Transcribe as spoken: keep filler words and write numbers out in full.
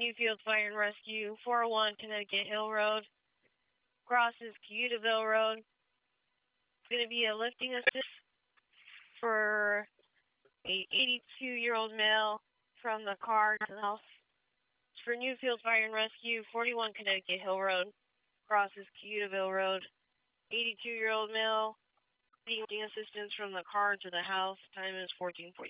Newfield Fire and Rescue, four oh one Connecticut Hill Road, crosses Cayutaville Road. It's going to be a lifting assist for a eighty-two-year-old male from the car to the house. It's for Newfield Fire and Rescue, forty-one Connecticut Hill Road, crosses Cayutaville Road. eighty-two-year-old male, needing assistance from the car to the house. Time is fourteen forty.